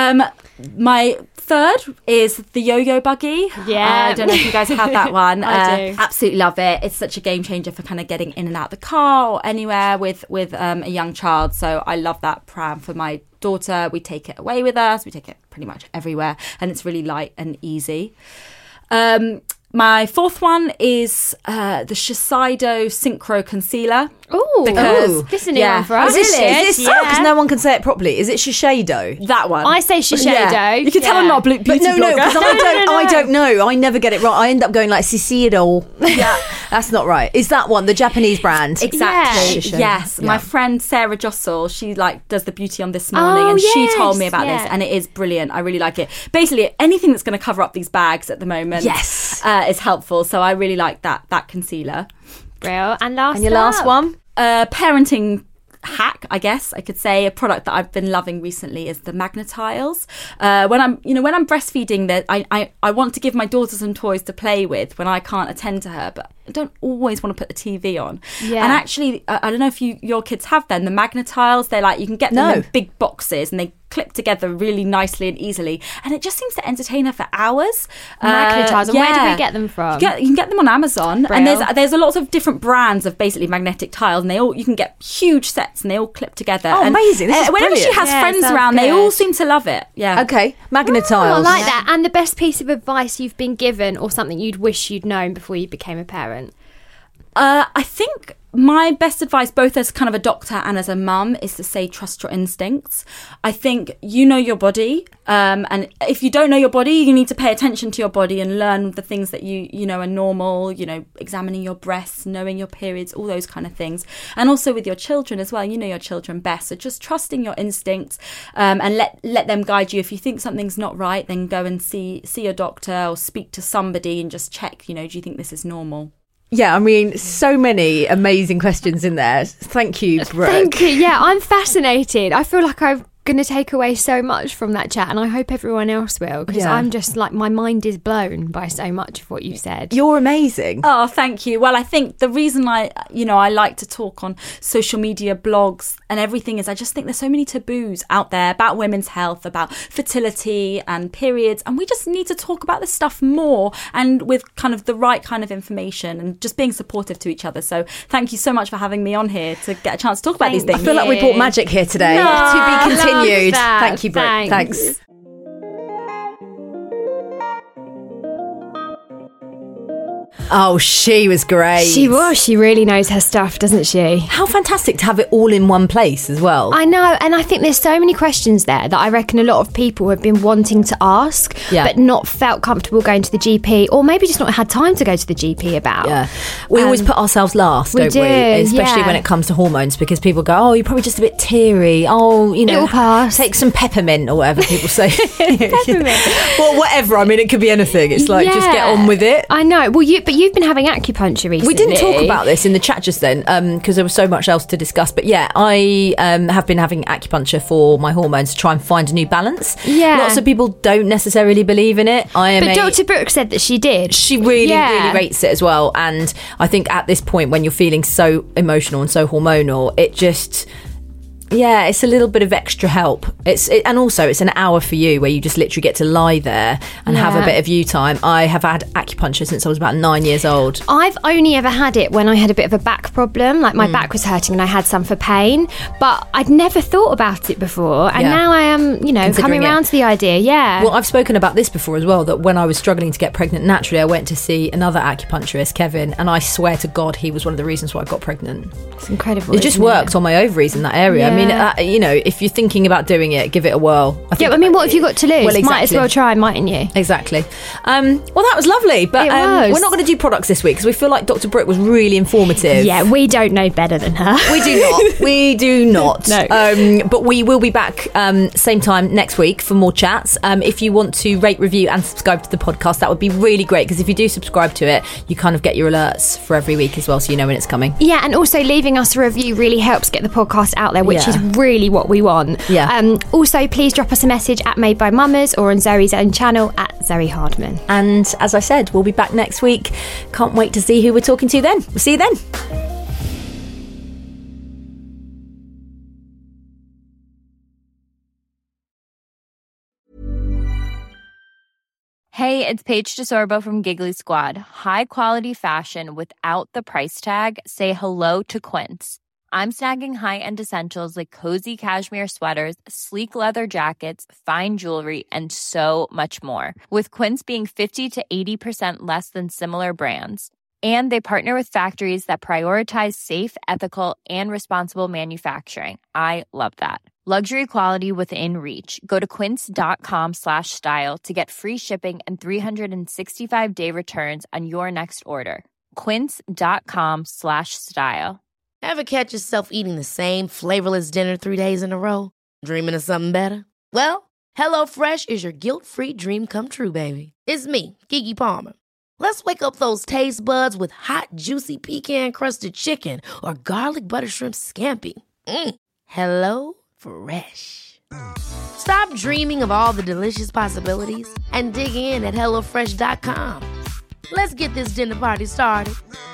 My third is the yo-yo buggy. Yeah. I don't know if you guys have that one. I do. Absolutely love it. It's such a game changer for kind of getting in and out the car or anywhere with a young child. So I love that pram for my daughter. We take it away with us. We take it pretty much everywhere, and it's really light and easy. My fourth one is the Shiseido Synchro Concealer. Oh, Because- this is a new yeah. one for us. Is this Really? because no one can say it properly? Is it Shiseido? That one. I say Shiseido. Yeah. You can tell I'm not a beauty But no, blogger. because I don't know. I never get it right. I end up going like Shiseido. Yeah. That's not right. Is that one the Japanese brand? Exactly. Yeah. Yes. Yeah. My friend Sarah Jossel, she like does the beauty on This Morning, Oh, and she yes. told me about Yeah. this, and it is brilliant. I really like it. Basically, anything that's going to cover up these bags at the moment, Yes. is helpful. So I really like that concealer. Brill. And last And your last up. one? Parenting hack, I guess I could say, a product that I've been loving recently is the Magnetiles. When I'm breastfeeding, that I want to give my daughter some toys to play with when I can't attend to her, but I don't always want to put the TV on. Yeah. And actually, I don't know if your kids have them. The Magnetiles, they're like, you can get them No. in big boxes, and they clip together really nicely and easily, and it just seems to entertain her for hours. Magnetiles. And where do yeah. we get them from? You can get them on Amazon, Brill. and there's a lot of different brands of basically magnetic tiles, and you can get huge sets, and they all clip together. Oh, and, amazing. This is whenever she brilliant. has Yeah, friends sounds around, they good. all seem to love it. Yeah. Okay, Magnetiles. Oh, I like that. And the best piece of advice you've been given, or something you'd wish you'd known before you became a parent? I think my best advice, both as kind of a doctor and as a mum, is to say trust your instincts. I think you know your body, and if you don't know your body, you need to pay attention to your body and learn the things that you know are normal. You know, examining your breasts, knowing your periods, all those kind of things, and also with your children as well. You know your children best, so just trusting your instincts, and let them guide you. If you think something's not right, then go and see your doctor or speak to somebody and just check. You know, do you think this is normal? Yeah, I mean, so many amazing questions in there. Thank you, Brooke. Thank you. Yeah, I'm fascinated. I feel like I'm going to take away so much from that chat, and I hope everyone else will, because Yeah. I'm just like, my mind is blown by so much of what you said. You're amazing. Oh, thank you. Well, I think the reason I like to talk on social media, blogs and everything is I just think there's so many taboos out there about women's health, about fertility and periods. And we just need to talk about this stuff more, and with kind of the right kind of information, and just being supportive to each other. So thank you so much for having me on here to get a chance to talk about these Thank things. I feel like we brought magic here today. No, To be continued. love that. Thank you, Brooke. Thanks. Thanks. Oh, she was great. She was. She really knows her stuff, doesn't she? How fantastic to have it all in one place as well. I know, and I think there's so many questions there that I reckon a lot of people have been wanting to ask, Yeah. but not felt comfortable going to the GP, or maybe just not had time to go to the GP about. Yeah, we always put ourselves last, we don't do, we? Especially yeah. when it comes to hormones, because people go, "Oh, you're probably just a bit teary. Oh, you know, It'll pass." take some peppermint or whatever people say." Peppermint. Well, whatever. I mean, it could be anything. It's like just get on with it. I know. Well, you've been having acupuncture recently. We didn't talk about this in the chat just then because there was so much else to discuss. But yeah, I have been having acupuncture for my hormones to try and find a new balance. Yeah. Lots of people don't necessarily believe in it. But Dr. Brooke said that she did. She really, Yeah. really rates it as well. And I think at this point, when you're feeling so emotional and so hormonal, it just... Yeah, it's a little bit of extra help. And also it's an hour for you where you just literally get to lie there and have a Yeah. bit of you time. I have had acupuncture since I was about 9 years old. I've only ever had it when I had a bit of a back problem, like my back was hurting and I had some for pain, but I'd never thought about it before, and Yeah. now I am, Considering coming it. around to the idea, yeah. Well, I've spoken about this before as well, that when I was struggling to get pregnant naturally, I went to see another acupuncturist, Kevin, and I swear to God, he was one of the reasons why I got pregnant. It's incredible. It just isn't worked on my ovaries in that area. I mean, Yeah. if you're thinking about doing it, give it a whirl. Yeah, I mean, what have you got to lose? Well, Might as exactly. well try, mightn't you? Exactly. Well, that was lovely, but It was. we're not going to do products this week because we feel like Dr. Brooke was really informative. Yeah, we don't know better than her. We do not. We do not. No. But we will be back same time next week for more chats. If you want to rate, review and subscribe to the podcast, that would be really great, because if you do subscribe to it, you kind of get your alerts for every week as well, so you know when it's coming. Yeah, and also leaving us a review really helps get the podcast out there, which Yeah. is really what we want. Yeah. Also, please drop us a message at Made by Mamas or on Zoe's own channel at Zoe Hardman. And as I said, we'll be back next week. Can't wait to see who we're talking to then. We'll see you then. Hey, it's Paige DeSorbo from Giggly Squad. High quality fashion without the price tag. Say hello to Quince. I'm snagging high-end essentials like cozy cashmere sweaters, sleek leather jackets, fine jewelry, and so much more. With Quince being 50 to 80% less than similar brands. And they partner with factories that prioritize safe, ethical, and responsible manufacturing. I love that. Luxury quality within reach. Go to quince.com/style to get free shipping and 365-day returns on your next order. Quince.com/style. Ever catch yourself eating the same flavorless dinner 3 days in a row? Dreaming of something better? Well, HelloFresh is your guilt-free dream come true, baby. It's me, Keke Palmer. Let's wake up those taste buds with hot, juicy pecan-crusted chicken or garlic butter shrimp scampi. Hello Fresh. Stop dreaming of all the delicious possibilities and dig in at HelloFresh.com. Let's get this dinner party started.